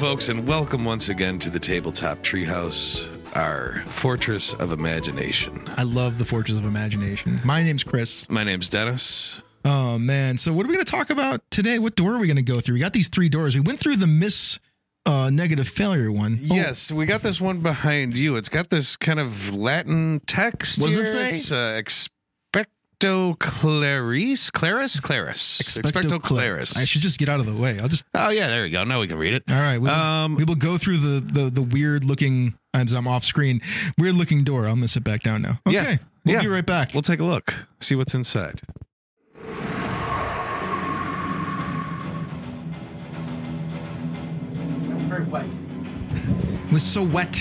folks, and welcome once again to the Tabletop Treehouse, our fortress of imagination. I love the fortress of imagination. My name's Chris. My name's Dennis. Oh, man. So what are we going to talk about today? What door are we going to go through? We got these three doors. We went through the negative failure one. Yes, we got this one behind you. It's got this kind of Latin text. What does here. it say? It's Expecto Claris? Claris? Expecto Claris. I should just get out of the way. Oh, yeah, there we go. Now we can read it. All right. We will go through the weird looking, as I'm off screen, weird looking door. I'm going to sit back down now. Okay. Yeah. We'll be right back. We'll take a look. See what's inside. Very wet. It was so wet.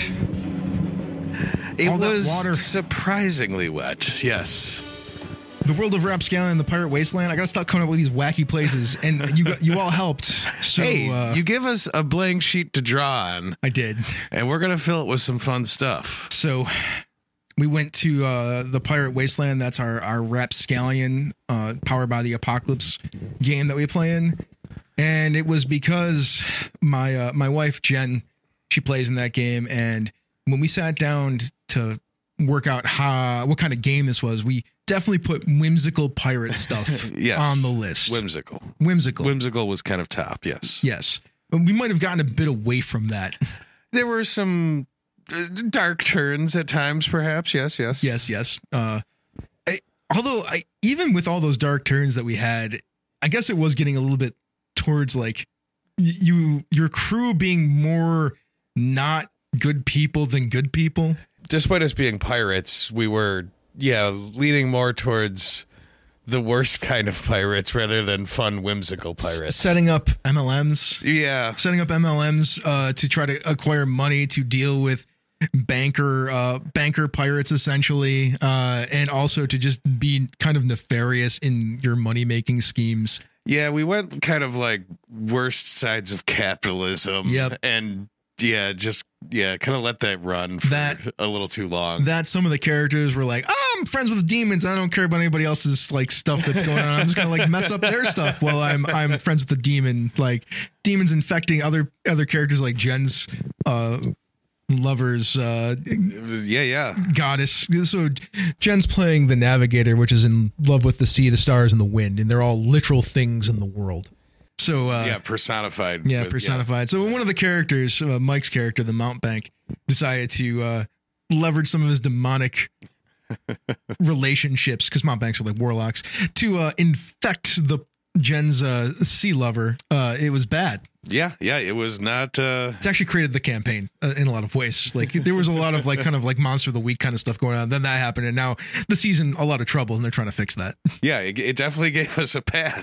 It All that was water. surprisingly wet. Yes. The world of Rapscallion and the Pirate Wasteland. I got to stop coming up with these wacky places, and you all helped. So Hey, you give us a blank sheet to draw on, I did. and we're gonna fill it with some fun stuff. So we went to the Pirate Wasteland. That's our Rapscallion Powered by the Apocalypse game that we play in. And it was because my wife, Jen, she plays in that game. And when we sat down to work out what kind of game this was, we definitely put whimsical pirate stuff Yes. on the list. Whimsical. Whimsical was kind of top, yes. Yes. But we might have gotten a bit away from that. There were some dark turns at times, perhaps. Yes. Yes. Although even with all those dark turns that we had, I guess it was getting a little bit towards like your crew being more not good people than good people. Despite us being pirates, we were, leaning more towards the worst kind of pirates rather than fun, whimsical pirates. Setting up MLMs. Yeah. Setting up MLMs to try to acquire money to deal with banker pirates, essentially, and also to just be kind of nefarious in your money-making schemes. Yeah, we went kind of like worst sides of capitalism. Yep. And kind of let that run for a little too long. That some of the characters were like, oh, I'm friends with the demons. I don't care about anybody else's like stuff that's going on. I'm just gonna like mess up their stuff while I'm friends with the demon. Like demons infecting other characters like Jen's lovers. Goddess. So Jen's playing the navigator, which is in love with the sea, the stars, and the wind, and they're all literal things in the world. So personified. Yeah, personified. So one of the characters, Mike's character, the mountebank, decided to leverage some of his demonic relationships, because mountebanks are like warlocks, to infect Jen's sea lover. It was bad. Yeah, it was not. It's actually created the campaign in a lot of ways. Like there was a lot of like kind of like Monster of the Week kind of stuff going on. Then that happened, and now the season a lot of trouble, and they're trying to fix that. Yeah, it definitely gave us a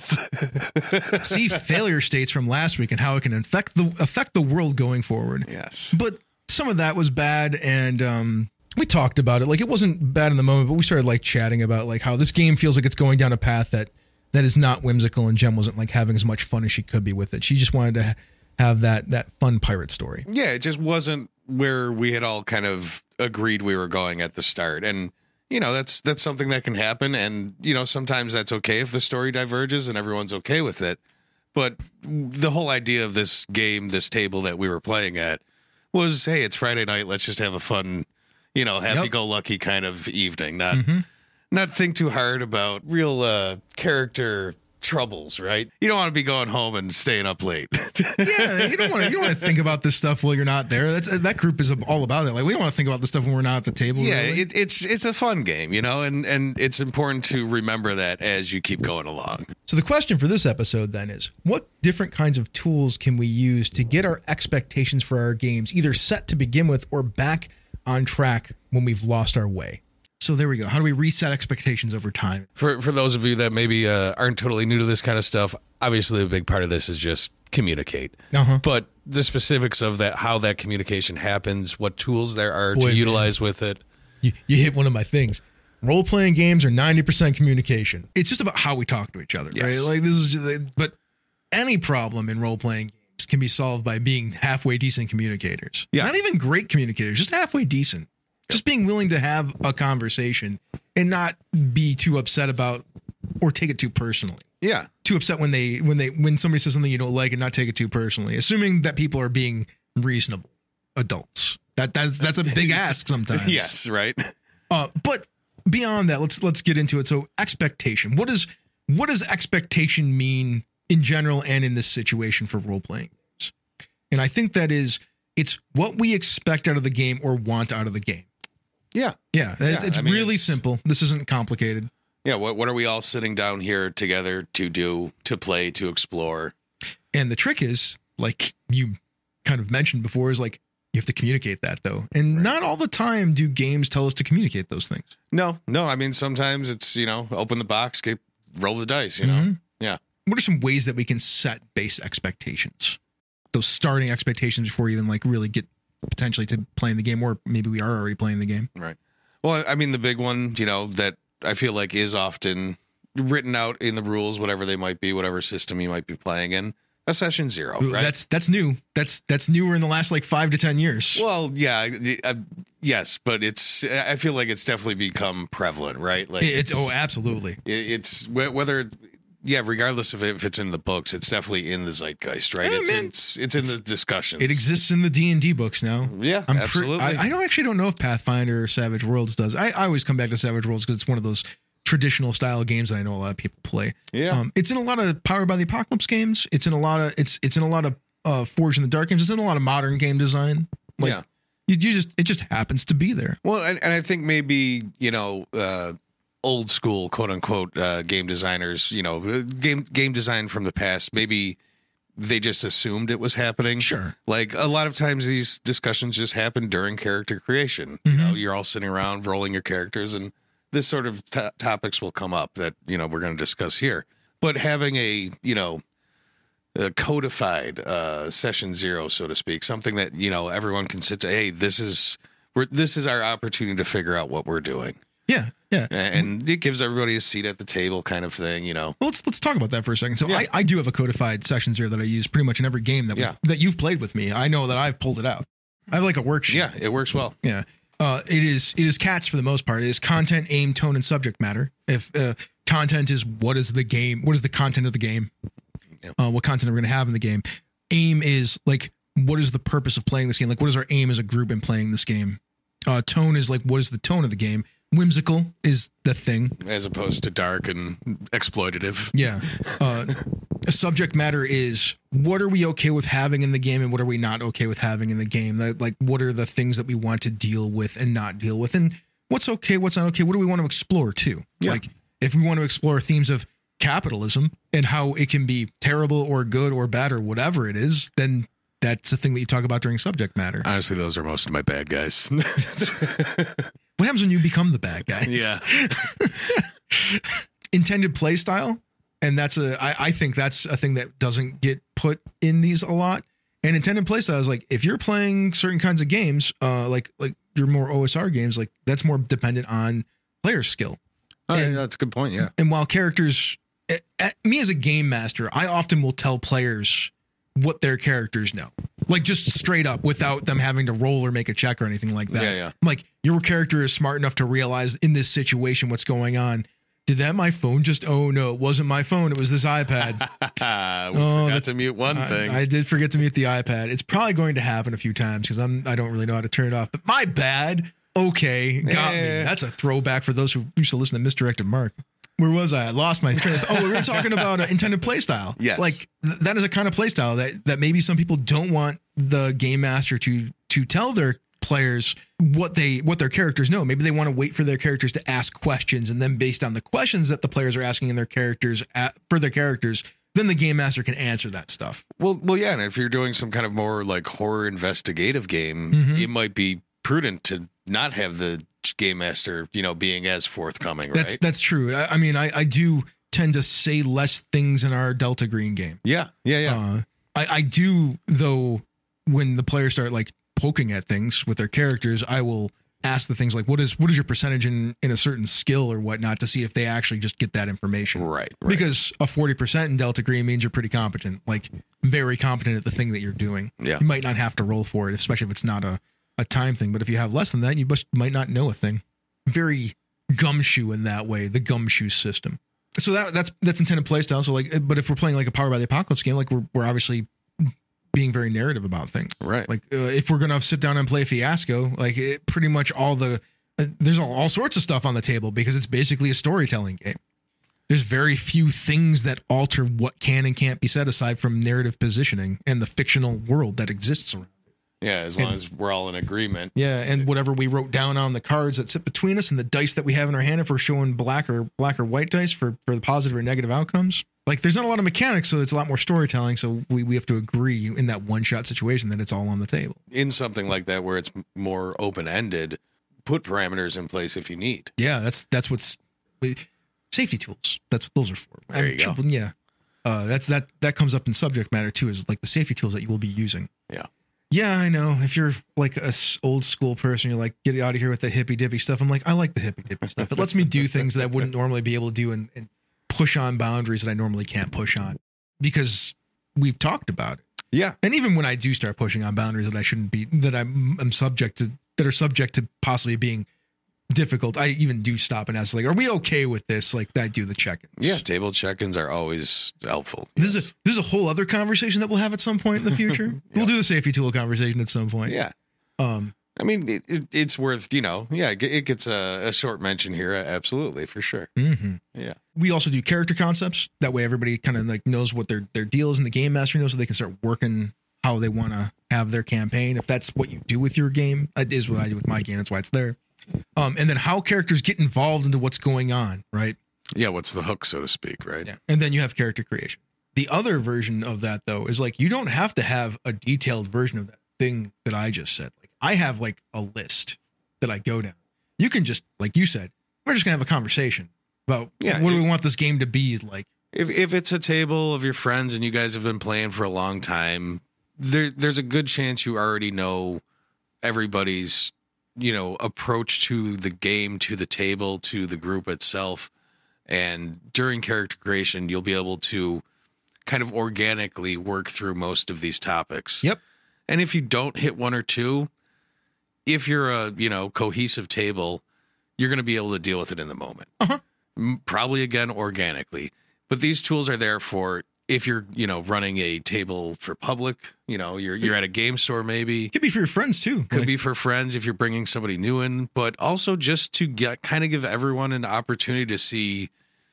path. See failure states from last week and how it can affect the world going forward. Yes, but some of that was bad, and we talked about it. Like it wasn't bad in the moment, but we started like chatting about like how this game feels like it's going down a path that is not whimsical, and Jen wasn't like having as much fun as she could be with it. She just wanted to have that fun pirate story. Yeah, it just wasn't where we had all kind of agreed we were going at the start. And, that's something that can happen. And, sometimes that's okay if the story diverges and everyone's okay with it. But the whole idea of this game, this table that we were playing at was, hey, it's Friday night. Let's just have a fun, happy-go-lucky kind of evening. Not think too hard about real character troubles, right? You don't want to be going home and staying up late. Yeah, you don't want to think about this stuff while you're not there. That group is all about it. Like we don't want to think about this stuff when we're not at the table. Yeah, really. it's a fun game, and it's important to remember that as you keep going along. So the question for this episode then is, what different kinds of tools can we use to get our expectations for our games either set to begin with or back on track when we've lost our way? So there we go. How do we reset expectations over time? For those of you that maybe aren't totally new to this kind of stuff, obviously a big part of this is just communicate. But the specifics of that, how that communication happens, what tools there are to utilize with it. You hit one of my things. Role-playing games are 90% communication. It's just about how we talk to each other, right? Like this is just, but any problem in role-playing games can be solved by being halfway decent communicators. Yeah. Not even great communicators, just halfway decent. Just being willing to have a conversation and not be too upset about or take it too personally. Yeah. Too upset when somebody says something you don't like and not take it too personally, assuming that people are being reasonable adults. That's a big ask sometimes. Yes, right. But beyond that, let's get into it. So expectation. What does expectation mean in general and in this situation for role playing games? And I think it's what we expect out of the game or want out of the game. Yeah. Yeah. It's really simple. This isn't complicated. Yeah. What are we all sitting down here together to do, to play, to explore? And the trick is, like you kind of mentioned before, is like you have to communicate that, though. And not all the time do games tell us to communicate those things. No. I mean, sometimes it's, open the box, roll the dice, Yeah. What are some ways that we can set base expectations? Those starting expectations before we even like really get potentially to playing the game, or maybe we are already playing the game. Right. Well, I mean, the big one, that I feel like is often written out in the rules, whatever they might be, whatever system you might be playing in, a session 0, right? That's new. That's newer in the last like 5 to 10 years. Well, yeah, yes, but I feel like it's definitely become prevalent, right? Like absolutely. It's whether. Yeah, regardless of if it's in the books, it's definitely in the zeitgeist, right? It's in the discussions. It exists in the D&D books now. Yeah, absolutely. I don't know if Pathfinder or Savage Worlds does. I always come back to Savage Worlds because it's one of those traditional style games that I know a lot of people play. Yeah, it's in a lot of Powered by the Apocalypse games. It's in a lot of Forged in the Dark games. It's in a lot of modern game design. Like, it just happens to be there. Well, and I think maybe old school, quote unquote, game designers, game design from the past, maybe they just assumed it was happening. Sure. Like a lot of times these discussions just happen during character creation. Mm-hmm. You're all sitting around rolling your characters, and this sort of topics will come up that, we're going to discuss here. But having a codified session 0, so to speak, something that, everyone can sit to, hey, this is our opportunity to figure out what we're doing. Yeah. And it gives everybody a seat at the table kind of thing, Well, let's talk about that for a second. So I do have a codified session 0 that I use pretty much in every game that you've played with me. I know that I've pulled it out. I have like a worksheet. Yeah, it works well. Yeah. It is CATS for the most part. It is content, aim, tone, and subject matter. If content is what is the content of the game, what content we're going to have in the game. Aim is like, what is the purpose of playing this game? Like, what is our aim as a group in playing this game? Tone is like, what is the tone of the game? Whimsical is the thing, as opposed to dark and exploitative. Yeah. A subject matter is, what are we okay with having in the game and what are we not okay with having in the game? Like, what are the things that we want to deal with and not deal with, and what's okay, what's not okay? What do we want to explore too? Yeah. Like, if we want to explore themes of capitalism and how it can be terrible or good or bad or whatever it is, then that's the thing that you talk about during subject matter. Honestly, those are most of my bad guys. What happens when you become the bad guys? Yeah. Intended play style. And I think that's a thing that doesn't get put in these a lot. And intended play style is like, if you're playing certain kinds of games, like your more OSR games, like that's more dependent on player skill. That's a good point. Yeah. And while characters, me as a game master, I often will tell players what their characters know. Like, just straight up without them having to roll or make a check or anything like that. Yeah. Like, your character is smart enough to realize in this situation what's going on. Did that my phone just... Oh, no, it wasn't my phone. It was this iPad. We forgot to mute one thing. I did forget to mute the iPad. It's probably going to happen a few times because I don't really know how to turn it off. But my bad. Okay, got me. That's a throwback for those who used to listen to Misdirected Mark. Where was I? I lost my train of thought. We were talking about intended play style. Yes. Like, that is a kind of play style that maybe some people don't want the game master to tell their players what their characters know. Maybe they want to wait for their characters to ask questions, and then based on the questions that the players are asking in their characters for their characters, then the game master can answer that stuff. Well, yeah. And if you're doing some kind of more like horror investigative game, it might be prudent to not have the game master, being as forthcoming, right? That's true. I mean, I do tend to say less things in our Delta Green game. Yeah. I do, though, when the players start like poking at things with their characters, I will ask the things like, what is your percentage in a certain skill or whatnot, to see if they actually just get that information. Right. Because a 40% in Delta Green means you're pretty competent, like very competent at the thing that you're doing. Yeah. You might not have to roll for it, especially if it's not a time thing. But if you have less than that, you might not know a thing. Very gumshoe in that way, the gumshoe system. So that's intended play style. So like, but if we're playing like a Power by the Apocalypse game, like we're obviously being very narrative about things. Right. Like if we're gonna sit down and play Fiasco, like pretty much all the there's all sorts of stuff on the table because it's basically a storytelling game. There's very few things that alter what can and can't be said aside from narrative positioning and the fictional world that exists around. Yeah, as long as we're all in agreement. Yeah, and whatever we wrote down on the cards that sit between us and the dice that we have in our hand, if we're showing black or white dice for the positive or negative outcomes. Like, there's not a lot of mechanics, so it's a lot more storytelling. So we have to agree in that one-shot situation that it's all on the table. In something like that where it's more open-ended, put parameters in place if you need. Yeah, that's what's safety tools. That's what those are for. There you go. Yeah, that comes up in subject matter too. Is like the safety tools that you will be using. Yeah. Yeah, I know. If you're like a old school person, you're like, get out of here with the hippy dippy stuff. I'm like, I like the hippy dippy stuff. It lets me do things that I wouldn't normally be able to do and push on boundaries that I normally can't push on because we've talked about it. Yeah. And even when I do start pushing on boundaries that I shouldn't be, that I'm subject to, that are subject to possibly being difficult, I even do stop and ask, like, are we okay with this? Like, I do the check-ins. Yeah, table check-ins are always helpful. This is a whole other conversation that we'll have at some point in the future. Yep. We'll do the safety tool conversation at some point. Yeah. I mean, it's worth, it gets a short mention here. Absolutely, for sure. Mm-hmm. Yeah. We also do character concepts. That way everybody kind of like knows what their deal is and the game master knows so they can start working how they want to have their campaign. If that's what you do with your game, that is what I do with my game. That's why it's there. And then how characters get involved into what's going on, right? Yeah, what's the hook, so to speak, right? Yeah. And then you have character creation. The other version of that, though, is like you don't have to have a detailed version of that thing that I just said. Like I have like a list that I go down. You can just, like you said, we're just going to have a conversation about what do we want this game to be like. If it's a table of your friends and you guys have been playing for a long time, there's a good chance you already know everybody's approach to the game, to the table, to the group itself. And during character creation, you'll be able to kind of organically work through most of these topics. Yep. And if you don't hit one or two, if you're a, cohesive table, you're going to be able to deal with it in the moment. Uh-huh. Probably, again, organically. But these tools are there for if you're, running a table for public, you're at a game store maybe. Could be for your friends too. Could be for friends if you're bringing somebody new in, but also just to give everyone an opportunity to see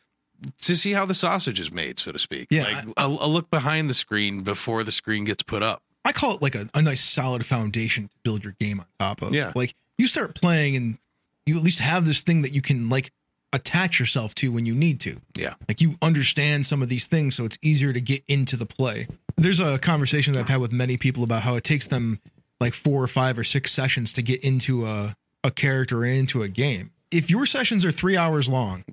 how the sausage is made, so to speak. Yeah, like a look behind the screen before the screen gets put up. I call it like a nice solid foundation to build your game on top of. Yeah. Like you start playing and you at least have this thing that you can like attach yourself to when you need to. Yeah. Like you understand some of these things, so it's easier to get into the play. There's a conversation that I've had with many people about how it takes them like 4 or 5 or 6 sessions to get into a character and into a game. If your sessions are 3 hours long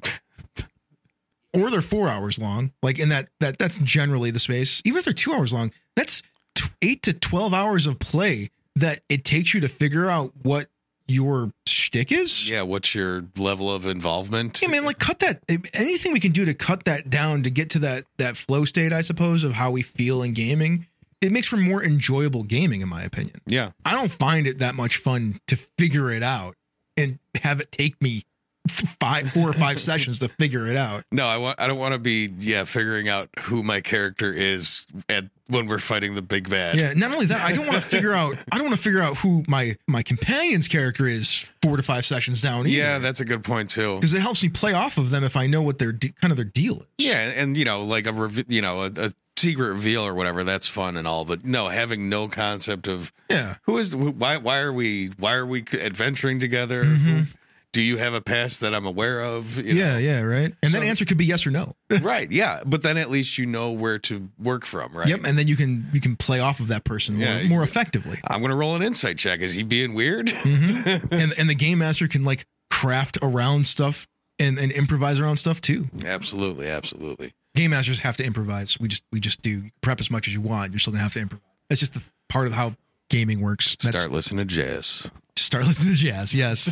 or they're 4 hours long, like in that's generally the space. Even if they're 2 hours long, that's 8 to 12 hours of play that it takes you to figure out what your shtick is. Yeah, what's your level of involvement? Yeah, man, like cut that. Anything we can do to cut that down to get to that flow state, I suppose, of how we feel in gaming, it makes for more enjoyable gaming, in my opinion. Yeah. I don't find it that much fun to figure it out and have it take me 4 or 5 sessions to figure it out. No, I don't want to be figuring out who my character is when we're fighting the big bad. Yeah, not only that, I don't want to figure out who my companion's character is 4 to 5 sessions down either. Yeah, that's a good point too. Because it helps me play off of them if I know what their kind of their deal is. Yeah, and like a secret reveal or whatever, that's fun and all, but no, having no concept of why are we adventuring together? Mm-hmm. Do you have a past that I'm aware of? Yeah, right. And that answer could be yes or no. Right, yeah. But then at least you know where to work from, right? Yep, and then you can play off of that person more effectively. I'm going to roll an insight check. Is he being weird? Mm-hmm. and the game master can like craft around stuff and improvise around stuff too. Absolutely. Game masters have to improvise. We just do. You can prep as much as you want. You're still going to have to improvise. That's just the part of how gaming works. Start listening to jazz. Start listening to jazz, yes.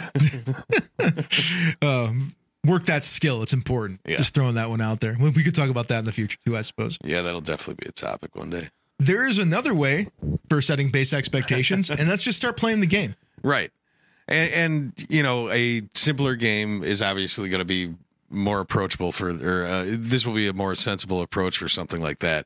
Work that skill. It's important. Yeah. Just throwing that one out there. We could talk about that in the future too, I suppose. Yeah, that'll definitely be a topic one day. There is another way for setting base expectations, and that's just start playing the game. Right. And a simpler game is obviously going to be more approachable this will be a more sensible approach for something like that.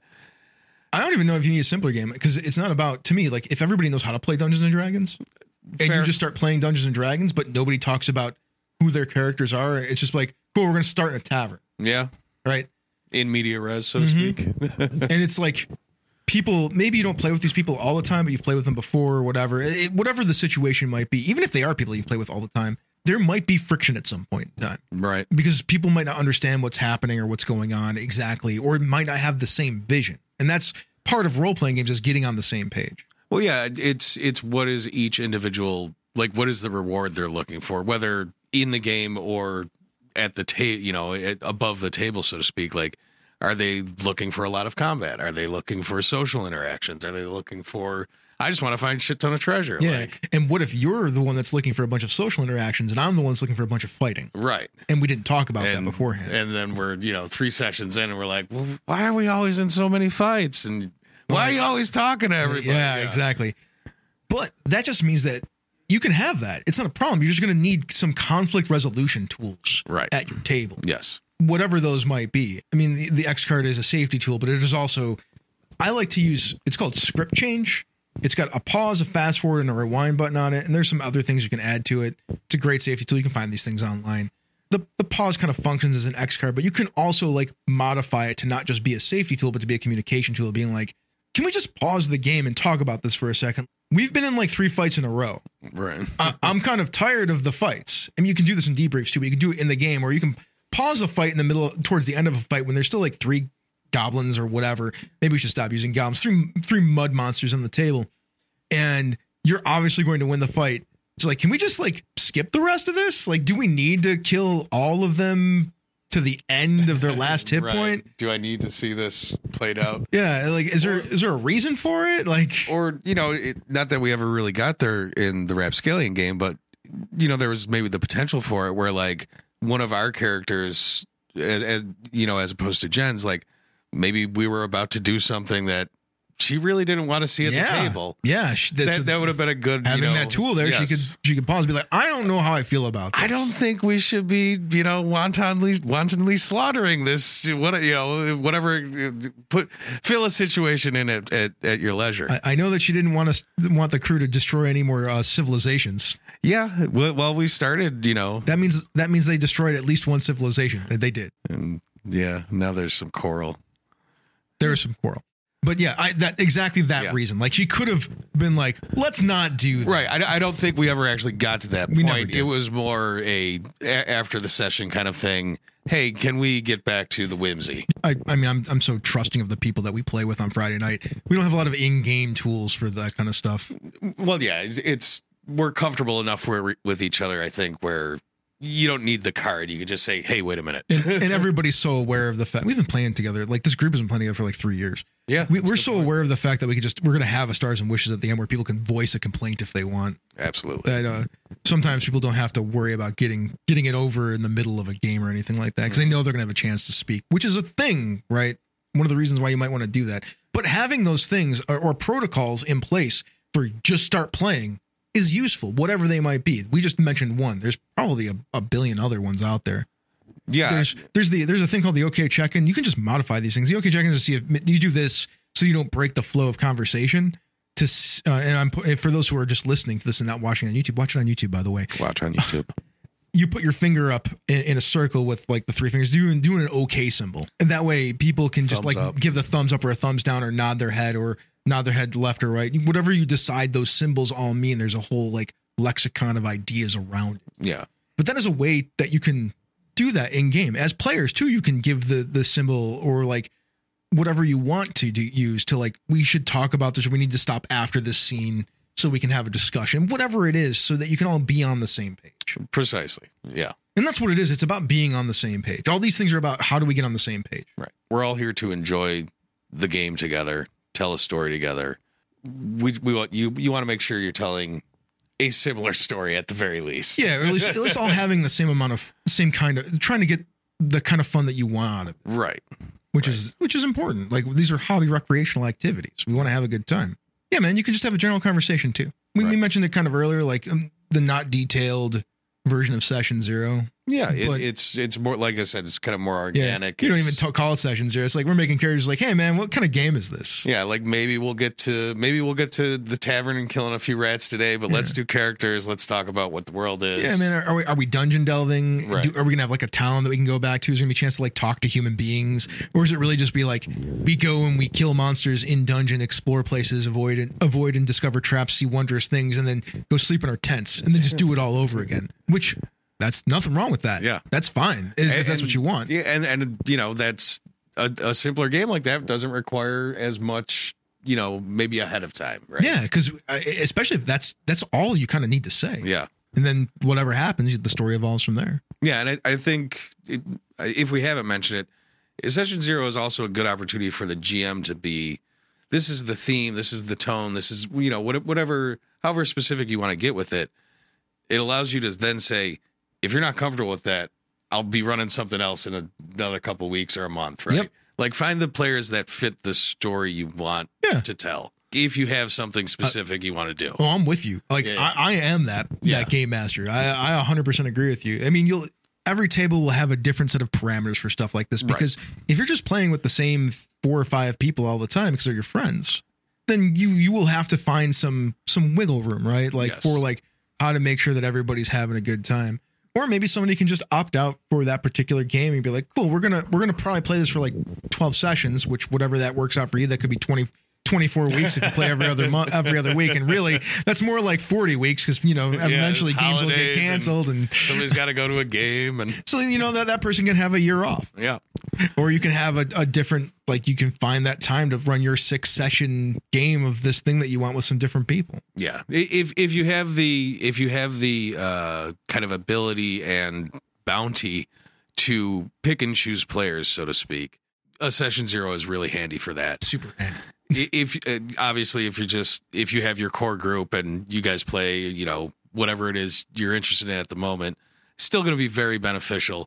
I don't even know if you need a simpler game, because it's not about, to me, like if everybody knows how to play Dungeons and Dragons and Fair. you just start playing Dungeons and Dragons, but nobody talks about who their characters are. It's just like, cool, we're going to start in a tavern, Yeah. right? In media res, so to speak. And it's like people, maybe you don't play with these people all the time, but you've played with them before or whatever. Whatever the situation might be, even if they are people you've played with all the time, there might be friction at some point in time. Right. Because people might not understand what's happening or what's going on exactly, or might not have the same vision. And that's part of role-playing games, is getting on the same page. Well, yeah, it's what is each individual, like what is the reward they're looking for, whether in the game or at the table, above the table, so to speak. Like, are they looking for a lot of combat? Are they looking for social interactions? Are they looking for, I just want to find a shit ton of treasure? Yeah. Like, And what if you're the one that's looking for a bunch of social interactions and I'm the one that's looking for a bunch of fighting? right. And we didn't talk about that beforehand. And then we're, 3 sessions in and we're like, well, why are we always in so many fights? And why are you always talking to everybody? Yeah, exactly. But that just means that you can have that. It's not a problem. You're just going to need some conflict resolution tools Right. at your table. Yes. Whatever those might be. I mean, the X card is a safety tool, but it is also, I like to use, it's called script change. It's got a pause, a fast forward, and a rewind button on it. And there's some other things you can add to it. It's a great safety tool. You can find these things online. The pause kind of functions as an X card, but you can also like modify it to not just be a safety tool, but to be a communication tool, being like, can we just pause the game and talk about this for a second? We've been in like 3 fights in a row. Right. I'm kind of tired of the fights. I mean, you can do this in debriefs too, but you can do it in the game, or you can pause a fight in the middle, towards the end of a fight when there's still like 3 goblins or whatever. Maybe we should stop using goblins. Three mud monsters on the table, and you're obviously going to win the fight. It's like, can we just like skip the rest of this? Like, do we need to kill all of them to the end of their last hit Right. point? Do I need to see this played out? Yeah, like is there a reason for it? Like, Or, not that we ever really got there in the Rapscallion game, but, there was maybe the potential for it where, like, one of our characters, as opposed to Jen's, like, maybe we were about to do something that she really didn't want to see at the table. Yeah, That would have been a good, having that tool there. Yes. She could pause and be like, I don't know how I feel about this. I don't think we should be, wantonly slaughtering this. Whatever. Fill a situation in at your leisure. I know that she didn't want the crew to destroy any more civilizations. Yeah. Well, we started. That means they destroyed at least one civilization. They did. And yeah, now there's some coral. There is some coral. But yeah, that reason. Like, she could have been like, let's not do that. Right. I don't think we ever actually got to that We never point. did. It was more after the session kind of thing. Hey, can we get back to the whimsy? I mean, I'm so trusting of the people that we play with on Friday night. We don't have a lot of in-game tools for that kind of stuff. Well, yeah, we're comfortable enough with each other, I think, where you don't need the card. You can just say, hey, wait a minute. And everybody's so aware of the fact we've been playing together. Like, this group has been playing together for like 3 years. Yeah, we're so aware of the fact that we're going to have a stars and wishes at the end where people can voice a complaint if they want. Absolutely. That sometimes people don't have to worry about getting it over in the middle of a game or anything like that, because they know they're going to have a chance to speak, which is a thing, right? One of the reasons why you might want to do that. But having those things or protocols in place for just start playing is useful, whatever they might be. We just mentioned one. There's probably a billion other ones out there. Yeah. There's a thing called the OK check-in. You can just modify these things. The OK check-in is to see if you do this so you don't break the flow of conversation. For those who are just listening to this and not watching on YouTube, watch it on YouTube, by the way. Watch on YouTube. You put your finger up in a circle with like the 3 fingers, doing an OK symbol, and that way people can just Thumbs like up. give the thumbs up or a thumbs down or nod their head left or right. Whatever you decide those symbols all mean. There's a whole like lexicon of ideas around it. Yeah. But that is a way that you can do that in game. As players too, you can give the symbol or like whatever you want to use to like, we should talk about this, or we need to stop after this scene so we can have a discussion, whatever it is, so that you can all be on the same page. Precisely. Yeah. And that's what it is. It's about being on the same page. All these things are about how do we get on the same page. Right. We're all here to enjoy the game together, tell a story together. We want you want to make sure you're telling a similar story at the very least. Yeah, or at least all having the same kind of trying to get the kind of fun that you want out of it. Right. Which is important. Like, these are hobby recreational activities. We want to have a good time. Yeah, man, you can just have a general conversation too. We mentioned it kind of earlier, like the not detailed version of Session 0. Yeah, But- it's more, like I said, it's kind of more Yeah, organic. you don't It's- even call sessions here. It's like we're making characters like, hey man, what kind of game is this? Yeah, like maybe we'll get to the tavern and killing a few rats today, but let's do characters. Let's talk about what the world is. Yeah, man. Are we dungeon delving? Right. Are we gonna have like a town that we can go back to? Is there gonna be a chance to like talk to human beings, or is it really just be like we go and we kill monsters in dungeon, explore places, avoid and discover traps, see wondrous things, and then go sleep in our tents, and then just do it all over again? Which that's nothing wrong with that. Yeah. That's fine if that's what you want. Yeah, and that's a simpler game like that doesn't require as much, maybe ahead of time, right? Yeah, because especially if that's all you kind of need to say. Yeah. And then whatever happens, the story evolves from there. Yeah, and I think if we haven't mentioned it, Session Zero is also a good opportunity for the GM to be, this is the theme, this is the tone, this is, whatever, however specific you want to get with it. It allows you to then say, if you're not comfortable with that, I'll be running something else in another couple weeks or a month, right? Yep. Like find the players that fit the story you want to tell. If you have something specific you want to do. Oh, I'm with you. Like Yeah. I am that game master. I 100% agree with you. I mean, every table will have a different set of parameters for stuff like this, because if you're just playing with the same 4 or 5 people all the time because they're your friends, then you will have to find some wiggle room, right? Like for like how to make sure that everybody's having a good time. Or maybe somebody can just opt out for that particular game and be like, cool, we're gonna probably play this for like 12 sessions, which whatever that works out for you, that could be 24 weeks if you play every other month, every other week, and really that's more like 40 weeks because eventually games will get canceled and somebody's got to go to a game, and so that person can have a year off. Yeah, or you can have a different, like you can find that time to run your 6-session game of this thing that you want with some different people. Yeah, if you have the kind of ability and bounty to pick and choose players, so to speak, a Session Zero is really handy for that. Super handy. If obviously if you have your core group and you guys play, whatever it is you're interested in at the moment, still going to be very beneficial.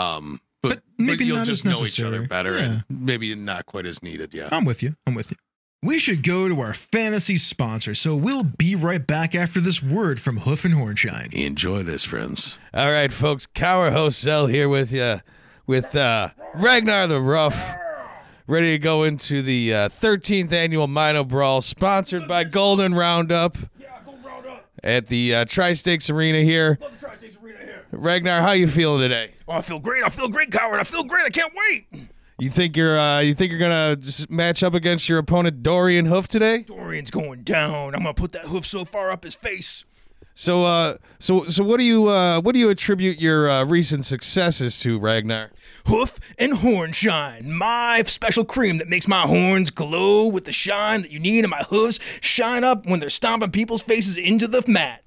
But maybe you'll not just as know each other necessary. better, Yeah. and maybe not quite as needed. Yeah, I'm with you. We should go to our fantasy sponsor, so we'll be right back after this word from Hoof and Hornshine. Enjoy this, friends. All right, folks. Cower Hosel here with you, with Ragnar the Rough, ready to go into the 13th annual Mino Brawl, sponsored by Golden Roundup. Yeah, go round up. At the Tri-Stakes Arena here. Love the Tri-States Arena here. Ragnar, how you feeling today? Oh, I feel great, Coward. I feel great. I can't wait. You think you're gonna just match up against your opponent Dorian Hoof today? Dorian's going down. I'm gonna put that hoof so far up his face. So what do you attribute your recent successes to, Ragnar? Hoof and Hornshine, my special cream that makes my horns glow with the shine that you need, and my hooves shine up when they're stomping people's faces into the mat.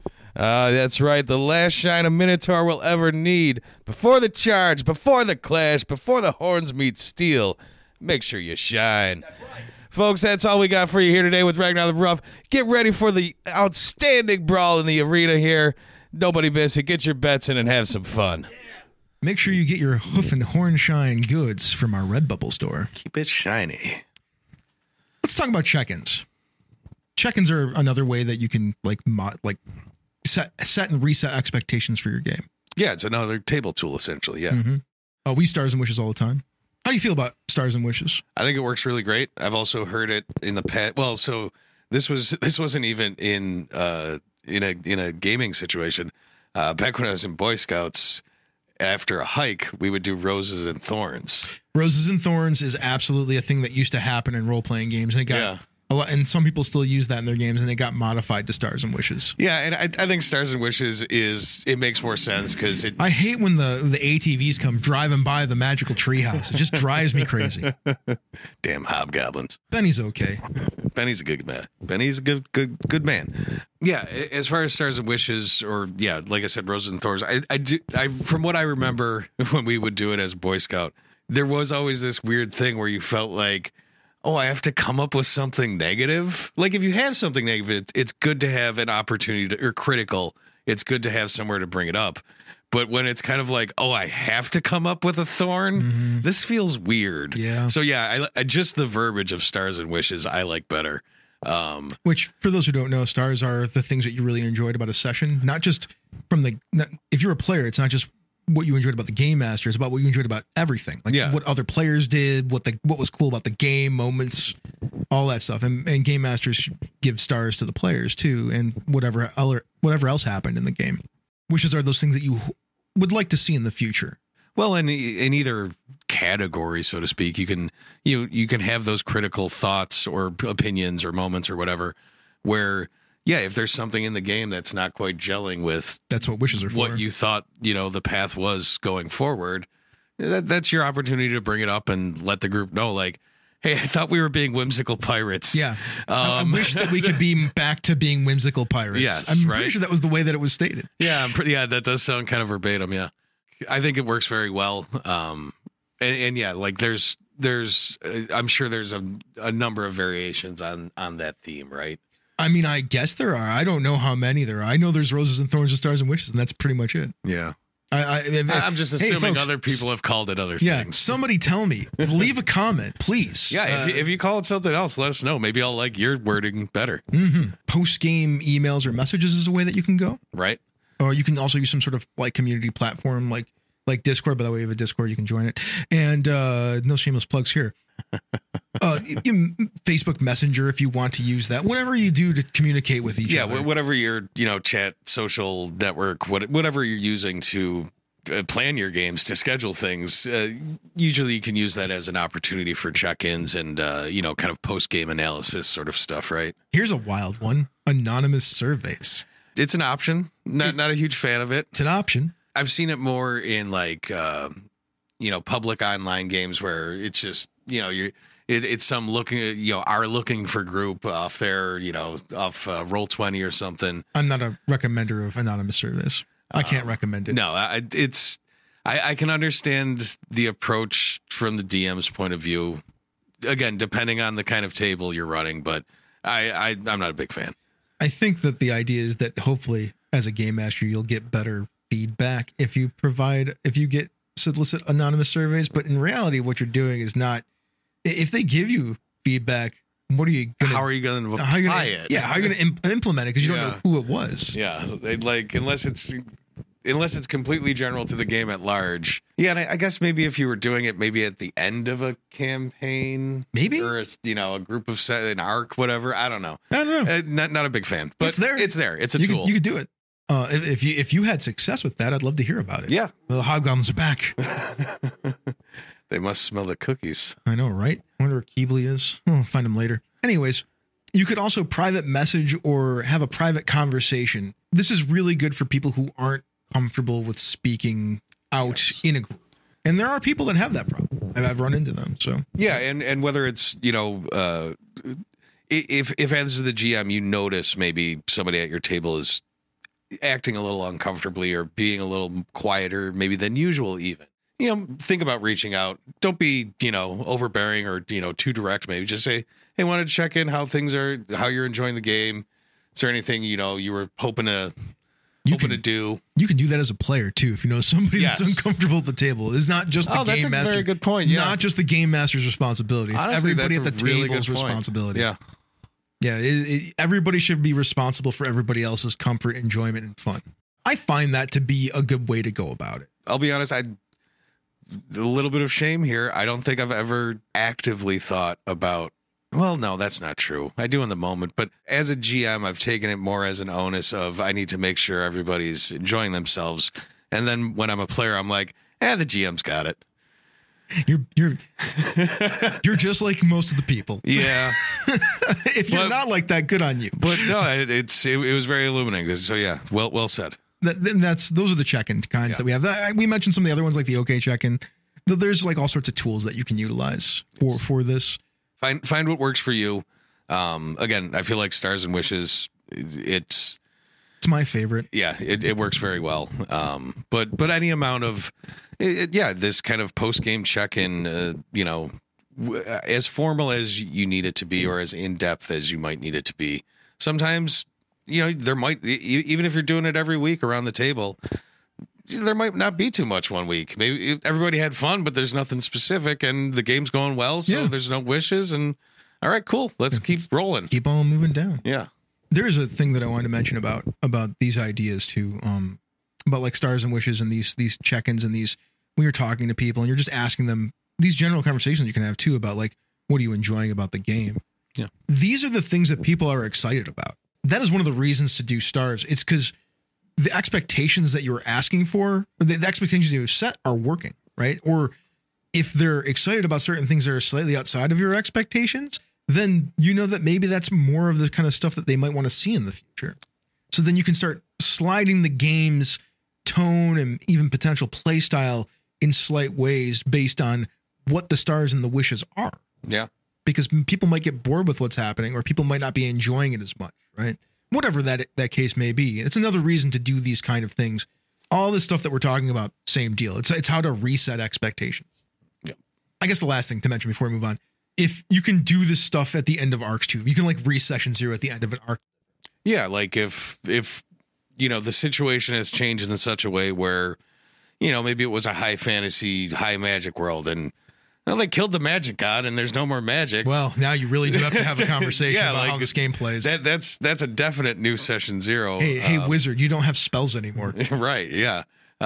That's right. The last shine a Minotaur will ever need. Before the charge, before the clash, before the horns meet steel, make sure you shine. That's right. Folks, that's all we got for you here today with Ragnar the Rough. Get ready for the outstanding brawl in the arena here. Nobody miss it. Get your bets in and have some fun. Make sure you get your Hoof and Hornshine goods from our Redbubble store. Keep it shiny. Let's talk about check-ins. Check-ins are another way that you can set and reset expectations for your game. Yeah, it's another table tool, essentially. Yeah. Mm-hmm. We Stars and Wishes all the time. How do you feel about Stars and Wishes? I think it works really great. I've also heard it in the past. Well, so this wasn't even in a gaming situation. Back when I was in Boy Scouts, after a hike, we would do Roses and Thorns. Roses and Thorns is absolutely a thing that used to happen in role-playing games, and it got a lot, and some people still use that in their games, and it got modified to Stars and Wishes. Yeah, and I think Stars and Wishes it makes more sense because it. I hate when the ATVs come driving by the magical treehouse. It just drives me crazy. Damn hobgoblins. Benny's okay. Benny's a good man. Benny's a good man. Yeah, as far as Stars and Wishes, or like I said, Roses and Thorns. I from what I remember when we would do it as Boy Scout, there was always this weird thing where you felt like, oh, I have to come up with something negative. Like if you have something negative, it's good to have an opportunity or critical. It's good to have somewhere to bring it up. But when it's kind of like, oh, I have to come up with a thorn, this feels weird. Yeah. So I just the verbiage of Stars and Wishes I like better. Which, for those who don't know, stars are the things that you really enjoyed about a session. Not just from if you're a player, it's not just what you enjoyed about the Game Master. It's about what you enjoyed about everything. Like Yeah. what other players did, what was cool about the game, moments, all that stuff. And Game Masters give stars to the players too, and whatever else happened in the game. Wishes are those things that you would like to see in the future. Well, in either category, so to speak, you can have those critical thoughts or opinions or moments or whatever where, yeah, if there's something in the game that's not quite gelling with That's what wishes are for. what you thought, the path was going forward, that's your opportunity to bring it up and let the group know, like, hey, I thought we were being whimsical pirates. Yeah. I wish that we could be back to being whimsical pirates. Yes, I'm right? pretty sure that was the way that it was stated. Yeah, that does sound kind of verbatim. Yeah, I think it works very well. And yeah, like there's I'm sure there's a number of variations on that theme, right? I mean, I guess there are. I don't know how many there are. I know there's roses and thorns and stars and wishes, and that's pretty much it. Yeah. I'm just hey, assuming folks, other people have called it other Yeah, things. somebody tell me. Leave a comment, please. Yeah, if you call it something else, let us know. Maybe I'll like your wording better, Post-game emails or messages is a way that you can go. right? Or you can also use some sort of like community platform like Discord. By the way, we have a Discord. You can join it. And no shameless plugs here. Facebook Messenger if you want to use that. Whatever you do to communicate with each other. Yeah, whatever your chat, social network, whatever you're using to plan your games, to schedule things. Usually, you can use that as an opportunity for check-ins and kind of post-game analysis sort of stuff, right? Here's a wild one: anonymous surveys. It's an option. Not a huge fan of it. It's an option. I've seen it more in like public online games where it's just it's some looking for group off there off Roll20 or something. I'm not a recommender of anonymous surveys. I can't recommend it. No, I can understand the approach from the DM's point of view. Again, depending on the kind of table you're running, but I'm not a big fan. I think that the idea is that hopefully, as a game master, you'll get better feedback if you get solicit anonymous surveys. But in reality, what you're doing is not. If they give you feedback, what are you going? How are you going to apply it? Yeah, how are you going to implement it because you don't know who it was? Yeah, like unless it's completely general to the game at large. Yeah, and I guess maybe if you were doing it maybe at the end of a campaign, maybe, or a group of an arc, whatever. I don't know. Not a big fan, but it's there. It's there. It's a tool. You could do it. If you had success with that, I'd love to hear about it. Yeah, the hobgoblins are back. They must smell the cookies. I know, right? I wonder where Keebly is. I'll find him later. Anyways, you could also private message or have a private conversation. This is really good for people who aren't comfortable with speaking out in a group. And there are people that have that problem. I've run into them. So yeah, and whether it's if as the GM you notice maybe somebody at your table is acting a little uncomfortably or being a little quieter maybe than usual, even think about reaching out. Don't be overbearing or too direct. Maybe just say, hey, wanted to check in how things are, how you're enjoying the game. Is there anything you were hoping to do? You can do that as a player too. If you know somebody that's uncomfortable at the table, it's not just the game master. That's a very good point. Yeah, not just the game master's responsibility. It's honestly, everybody at the table's responsibility. Yeah, everybody should be responsible for everybody else's comfort, enjoyment, and fun. I find that to be a good way to go about it. I'll be honest. A little bit of shame here. I don't think I've ever actively thought about. Well, no, that's not true. I do in the moment, but as a GM, I've taken it more as an onus of I need to make sure everybody's enjoying themselves. And then when I'm a player, I'm like, the GM's got it. You're just like most of the people. Yeah. If you're not like that, good on you. But no, it was very illuminating. So yeah, well said. Those are the check-in kinds that we have. We mentioned some of the other ones like the OK check-in. There's like all sorts of tools that you can utilize for this. Find what works for you. Again, I feel like Stars and Wishes. It's my favorite. Yeah, it works very well. But any amount of this kind of post-game check-in, as formal as you need it to be, or as in-depth as you might need it to be. Sometimes, there might, even if you're doing it every week around the table, there might not be too much one week. Maybe everybody had fun, but there's nothing specific, and the game's going well, so there's no wishes. And all right, cool. Let's keep rolling. Keep on moving down. Yeah. There is a thing that I wanted to mention about these ideas too. about like Stars and Wishes and these check-ins and these when you're talking to people and you're just asking them these general conversations you can have too about like what are you enjoying about the game. Yeah. These are the things that people are excited about. That is one of the reasons to do Stars. It's because the expectations that you're asking for, the expectations you've set are working, right? Or if they're excited about certain things that are slightly outside of your expectations, then you know that maybe that's more of the kind of stuff that they might want to see in the future. So then you can start sliding the game's tone and even potential play style in slight ways based on what the Stars and the Wishes are. Yeah. Because people might get bored with what's happening or people might not be enjoying it as much, right? Whatever that case may be. It's another reason to do these kind of things. All this stuff that we're talking about, same deal. It's how to reset expectations. Yeah. I guess the last thing to mention before we move on, if you can do this stuff at the end of arcs too, you can like re-session 0 at the end of an arc. Yeah, like if you know the situation has changed in such a way where, you know, maybe it was a high fantasy, high magic world and well, they killed the magic god and there's no more magic. Well, now you really do have to have a conversation about like, how this game plays. That's a definite new session 0. Hey, wizard, you don't have spells anymore. Right, yeah.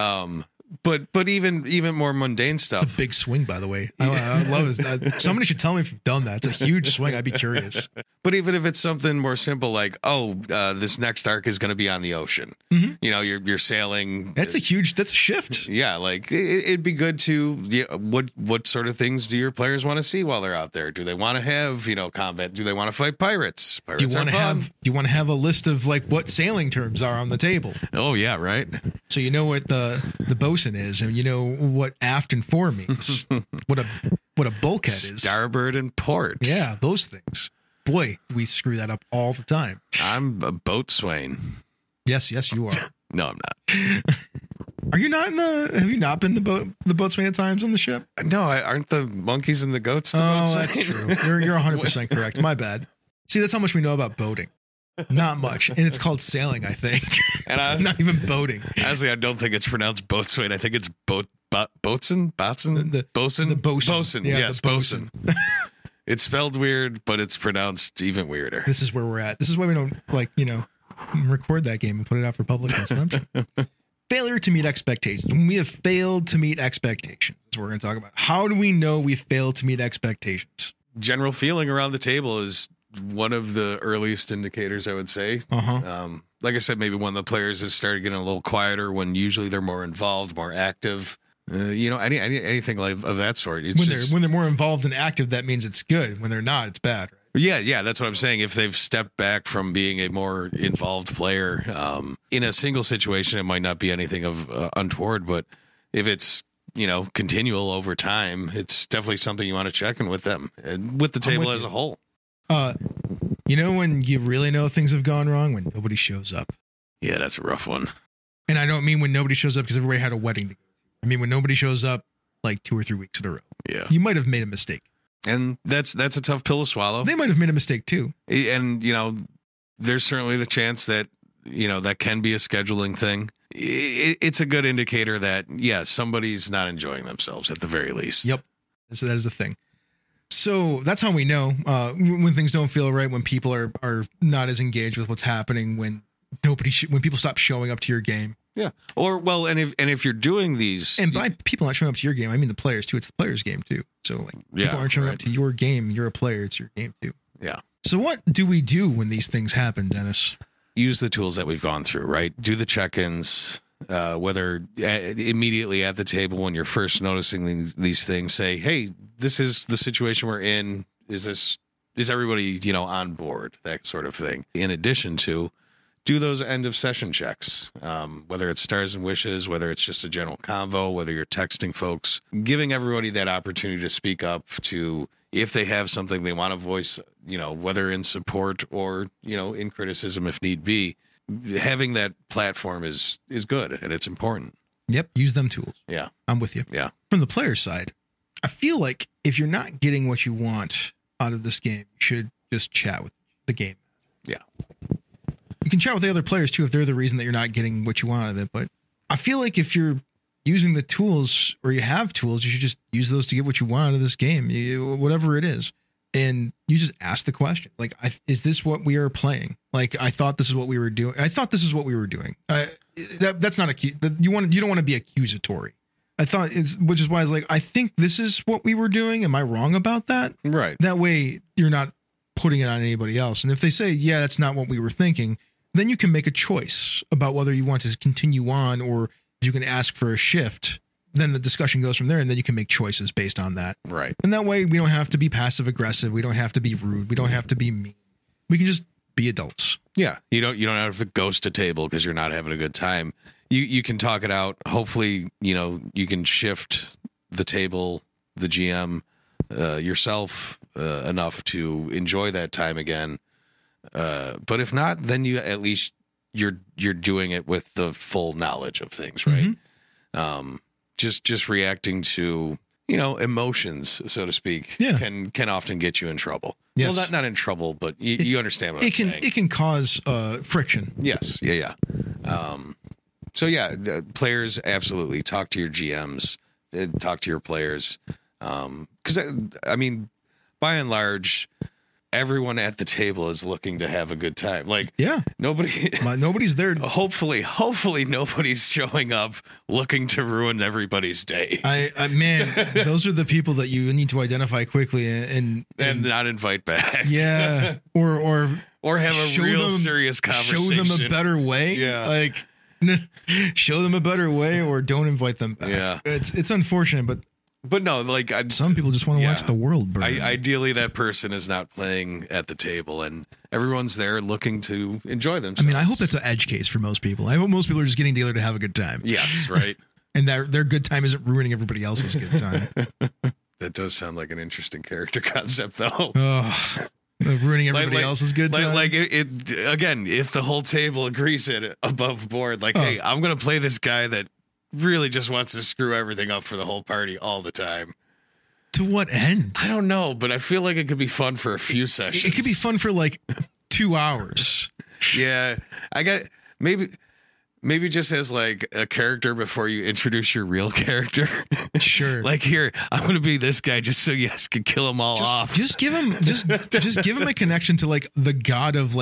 But even more mundane stuff. It's a big swing, by the way. I love it. Somebody should tell me if you've done that. It's a huge swing. I'd be curious. But even if it's something more simple, like this next arc is going to be on the ocean. Mm-hmm. You know, you're sailing. That's a shift. Yeah, like it'd be good to. What sort of things do your players want to see while they're out there? Do they want to have combat? Do they want to fight pirates? Do you want to have a list of like what sailing terms are on the table? Oh yeah, right. So you know what the bosun is, and you know what aft and fore means. what a bulkhead is. Starboard and port. Yeah, those things. Boy, we screw that up all the time. I'm a boatswain. Yes, you are. No, I'm not. Are you not have you not been the boatswain at times on the ship? No, aren't the monkeys and the goats the boatswain? That's true. You're 100% correct. My bad. See, that's how much we know about boating. Not much. And it's called sailing, I think. And not even boating. Honestly, I don't think it's pronounced boatswain. I think it's boatswain? Bosun? The bosun. Bosun. Yeah, Yes, the bosun. It's spelled weird, but it's pronounced even weirder. This is where we're at. This is why we don't record that game and put it out for public consumption. Failure to meet expectations. When we have failed to meet expectations, that's what we're going to talk about. How do we know we failed to meet expectations? General feeling around the table is one of the earliest indicators, I would say. Like I said, maybe when the players have started getting a little quieter, when usually they're more involved, more active. Anything like of that sort. When they're more involved and active, that means it's good. When they're not, it's bad. Right? Yeah, that's what I'm saying. If they've stepped back from being a more involved player in a single situation, it might not be anything of untoward. But if it's continual over time, it's definitely something you want to check in with them and with the table as a whole. When you really know things have gone wrong when nobody shows up. Yeah, that's a rough one. And I don't mean when nobody shows up because everybody had a wedding to go to. I mean when nobody shows up like 2 or 3 weeks in a row. Yeah, you might have made a mistake, and that's a tough pill to swallow. They might have made a mistake too, and there's certainly the chance that that can be a scheduling thing. It's a good indicator that somebody's not enjoying themselves at the very least. Yep, so that is the thing. So that's how we know when things don't feel right, when people are not as engaged with what's happening, when people stop showing up to your game. Yeah. And if you're doing these, and by people not showing up to your game, I mean the players too. It's the players' game too. So people aren't showing up to your game. You're a player. It's your game too. Yeah. So what do we do when these things happen, Dennis? Use the tools that we've gone through. Right. Do the check-ins. Whether immediately at the table when you're first noticing these things, say, "Hey, this is the situation we're in. Is everybody on board?" That sort of thing. In addition to, do those end of session checks, whether it's Stars and Wishes, whether it's just a general convo, whether you're texting folks, giving everybody that opportunity to speak up, to if they have something they want to voice, whether in support or in criticism if need be. Having that platform is good and it's important. Yep. Use them tools. Yeah. I'm with you. Yeah. From the player side, I feel like if you're not getting what you want out of this game, you should just chat with the game. Yeah. You can chat with the other players too if they're the reason that you're not getting what you want out of it. But I feel like if you're using the tools or you have tools, you should just use those to get what you want out of this game, whatever it is. and you just ask the question. Like, is this what we are playing? Like, I thought this is what we were doing. I thought this is what we were doing. That's not you don't want to be accusatory. I thought which is why I was like, I think this is what we were doing. Am I wrong about that? Right. That way you're not putting it on anybody else. And if they say, yeah, that's not what we were thinking, then you can make a choice about whether you want to continue on or you can ask for a shift. Then the discussion goes from there, and then you can make choices based on that. Right. And that way we don't have to be passive aggressive. We don't have to be rude. We don't have to be mean. We can just be adults. Yeah. You don't have to ghost a table because you're not having a good time. You can talk it out. Hopefully, you can shift the table, the GM, yourself enough to enjoy that time again. But if not, then you at least you're doing it with the full knowledge of things, right? Mm-hmm. Just reacting to emotions, so to speak, can often get you in trouble. Yes. Well, not in trouble, but you understand what I'm saying. It can cause friction. Yes. Yeah. So yeah, players, absolutely talk to your GMs, talk to your players. Because I mean, by and large, everyone at the table is looking to have a good time. Like, nobody's there. Hopefully nobody's showing up looking to ruin everybody's day. Man, those are the people that you need to identify quickly and not invite back. Yeah, or have a real serious conversation. Show them a better way. Yeah, like show them a better way, or don't invite them back. Yeah, it's unfortunate, but no, like some people just want to watch the world burn. Ideally, that person is not playing at the table, and everyone's there looking to enjoy themselves. I mean, I hope that's an edge case for most people. I hope most people are just getting together to have a good time. Yes, right. And their good time isn't ruining everybody else's good time. That does sound like an interesting character concept, though. Ruining everybody else's good time. Like it again, if the whole table agrees it above board, like, hey, I'm going to play this guy that really just wants to screw everything up for the whole party all the time. To what end? I don't know, but I feel like it could be fun for a few sessions. It could be fun for like 2 hours. Yeah, I got maybe just as like a character before you introduce your real character. Sure. Like, here, I'm going to be this guy just so you guys can kill them all off. Just give him just give him a connection to like the god of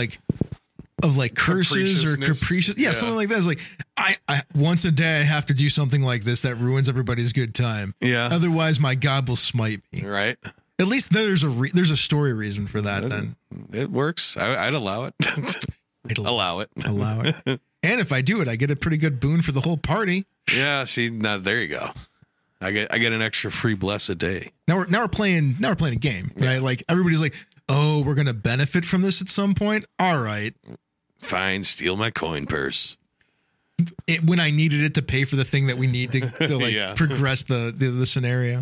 curses or capricious. Yeah, something like that. It's like I once a day I have to do something like this that ruins everybody's good time. Yeah. Otherwise my god will smite me. Right. At least there's a story reason for that. Then it works. I'd allow it. Allow it. Allow it. And if I do it, I get a pretty good boon for the whole party. Yeah. See, now there you go. I get an extra free bless a day. Now we're playing a game, right? Yeah. Like everybody's like, oh, we're gonna benefit from this at some point. All right. Fine, steal my coin purse. When I needed it to pay for the thing that we need to progress the scenario.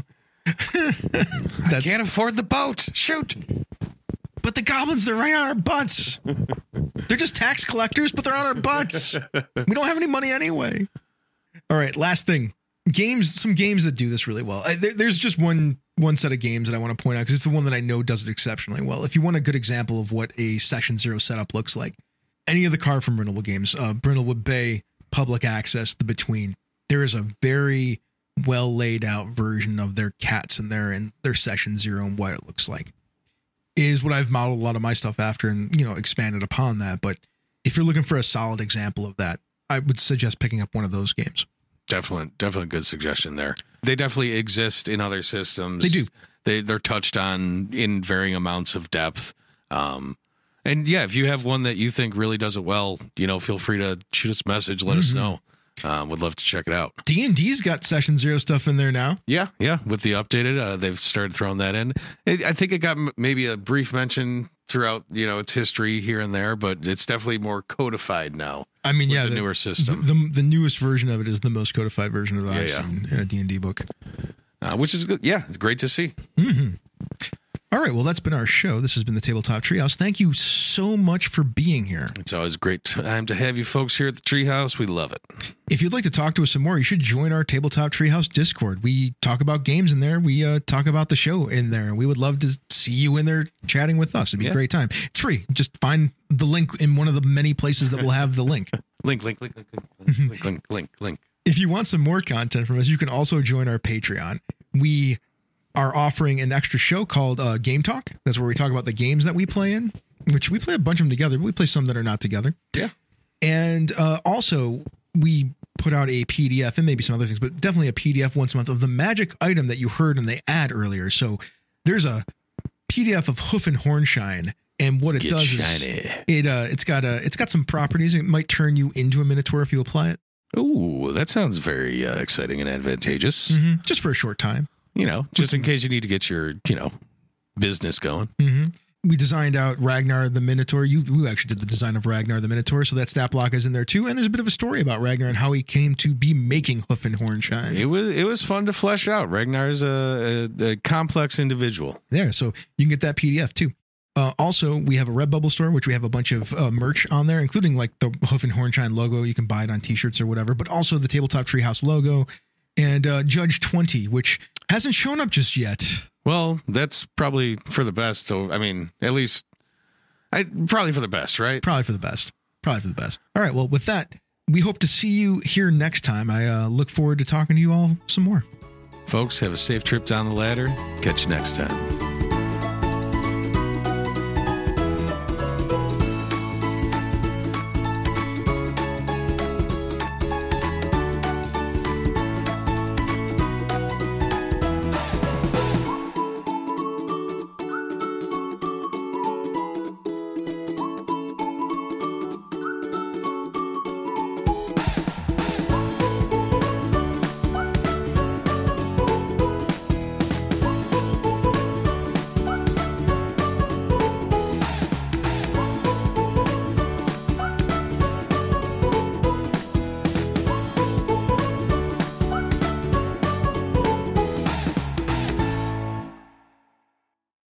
I can't afford the boat. Shoot. But the goblins, they're right on our butts. They're just tax collectors, but they're on our butts. We don't have any money anyway. All right, last thing. Some games that do this really well. There's just one set of games that I want to point out because it's the one that I know does it exceptionally well. If you want a good example of what a Session Zero setup looks like, any of the card from Brindlewood games, Brindlewood Bay, Public Access, The Between, there is a very well laid out version of their cats in there and their Session Zero and what it looks like. It is what I've modeled a lot of my stuff after and expanded upon that. But if you're looking for a solid example of that, I would suggest picking up one of those games. Definitely good suggestion there. They definitely exist in other systems. They do. They're touched on in varying amounts of depth. And yeah, if you have one that you think really does it well, feel free to shoot us a message. Let us know. Would love to check it out. D&D's got Session Zero stuff in there now. Yeah. With the updated, they've started throwing that in. I think it got maybe a brief mention throughout, its history here and there, but it's definitely more codified now. I mean, the newer system. The newest version of it is the most codified version of that I've seen in a D&D book. Which is good. Yeah, it's great to see. Mm-hmm. All right, well, that's been our show. This has been the Tabletop Treehouse. Thank you so much for being here. It's always a great time to have you folks here at the Treehouse. We love it. If you'd like to talk to us some more, you should join our Tabletop Treehouse Discord. We talk about games in there. We talk about the show in there. We would love to see you in there chatting with us. It'd be a great time. It's free. Just find the link in one of the many places that will have the link. Link. If you want some more content from us, you can also join our Patreon. We are offering an extra show called Game Talk. That's where we talk about the games that we play in, which we play a bunch of them together, but we play some that are not together. Yeah. And also, we put out a PDF and maybe some other things, but definitely a PDF once a month of the magic item that you heard in the ad earlier. So there's a PDF of Hoof and Hornshine. And what it does shiny. Is it's got some properties. It might turn you into a Minotaur if you apply it. Ooh, that sounds very exciting and advantageous. Mm-hmm. Just for a short time. Just in case you need to get your, business going. Mm-hmm. We designed out Ragnar the Minotaur. You actually did the design of Ragnar the Minotaur, so that stat block is in there too. And there's a bit of a story about Ragnar and how he came to be making Hoof and Hornshine. It was fun to flesh out. Ragnar's a complex individual. Yeah, so you can get that PDF too. Also, we have a Redbubble store, which we have a bunch of merch on there, including like the Hoof and Hornshine logo. You can buy it on t-shirts or whatever, but also the Tabletop Treehouse logo and Judge 20, which hasn't shown up just yet. Well, that's probably for the best. So, I mean, at least probably for the best, right? Probably for the best. All right. Well, with that, we hope to see you here next time. I look forward to talking to you all some more. Folks, have a safe trip down the ladder. Catch you next time.